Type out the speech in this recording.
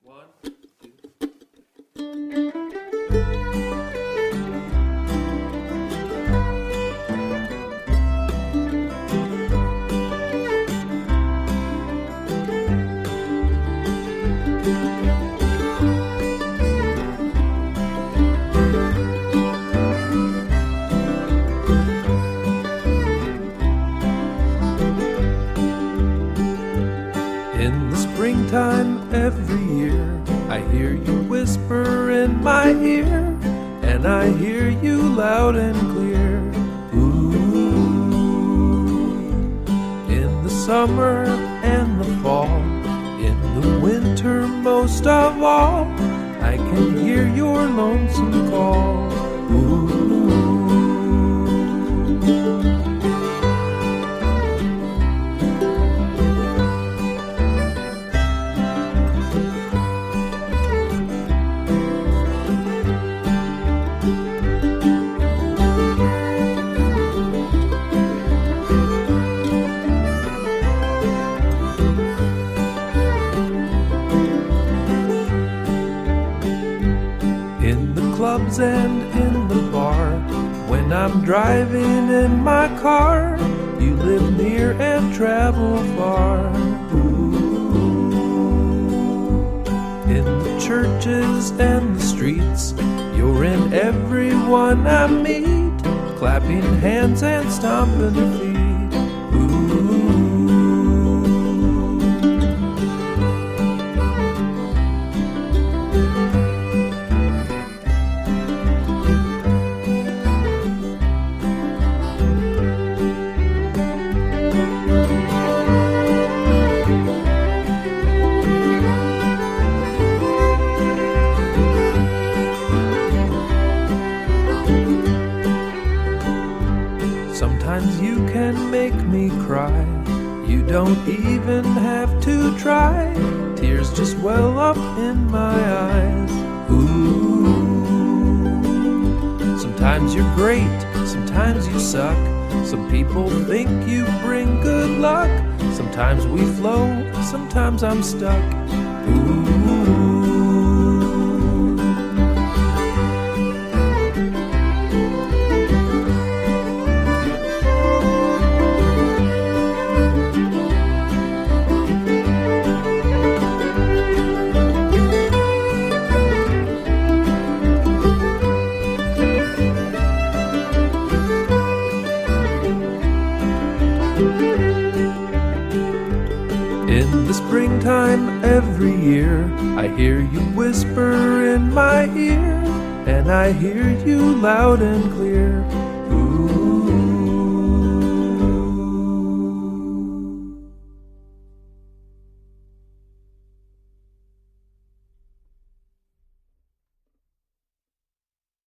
One, two. In the springtime every year, I hear you whisper in my ear, and I hear you loud and clear. Ooh. In the summer and the fall, in the winter most of all, I can hear your lonesome call. Ooh. In the clubs and in the bar, when I'm driving in my car, you live near and travel far. Ooh. In the churches and the streets, you're in everyone I meet, clapping hands and stomping feet. Sometimes you can make me cry. You don't even have to try. Tears just well up in my eyes. Ooh. Sometimes you're great, sometimes you suck. Some people think you bring good luck. Sometimes we flow, sometimes I'm stuck. Ooh. In the springtime every year, I hear you whisper in my ear, and I hear you loud and clear. Ooh.